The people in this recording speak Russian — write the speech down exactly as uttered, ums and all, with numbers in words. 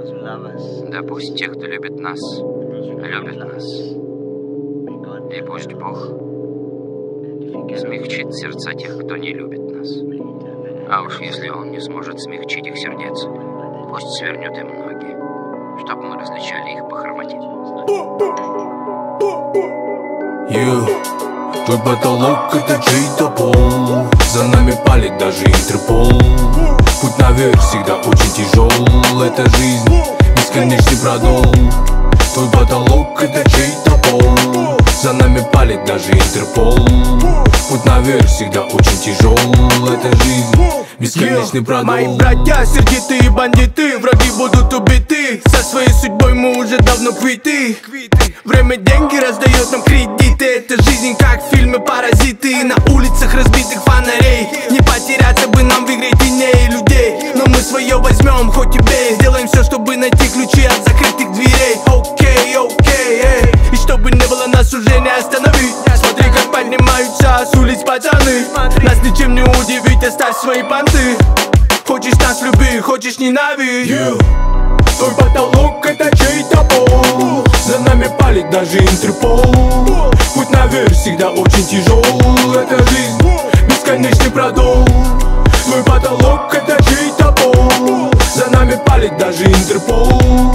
Да пусть те, кто любит нас, любят нас. И пусть Бог смягчит сердца тех, кто не любит нас. А уж если Он не сможет смягчить их сердец, пусть свернет им ноги, чтобы мы различали их по хромоте. Yeah. Твой потолок — это чей-то пол. За нами палит даже Интерпол. Путь наверх всегда очень тяжел. Эта жизнь — бесконечный продол. Твой потолок — это чей-то пол. За нами палит даже Интерпол. Путь наверх всегда очень тяжел. Эта жизнь — бесконечный продол. Мои братья сердитые бандиты, враги будут убиты. Со своей судьбой мы уже давно квиты. Время деньги раздает нам кредиты. Это жизнь как в фильме «Паразиты». На улицах разбитых фонарей. Не потеряться бы нам в игре теней людей. Но мы свое возьмем, хоть и бей. Сделаем все, чтобы найти ключи от закрытых дверей. Окей, окей, эй. И чтобы не было, нас уже не остановить. Смотри, как поднимаются с улиц пацаны. Нас ничем не удивить, оставь свои понты. Хочешь нас люби, хочешь ненавидь. Yeah. Твой потолок — это чей-то пол. За нами палит даже Интерпол. Путь наверх всегда очень тяжел. Эта жизнь — бесконечный продол. Твой потолок — это чей-то пол. За нами палит даже Интерпол.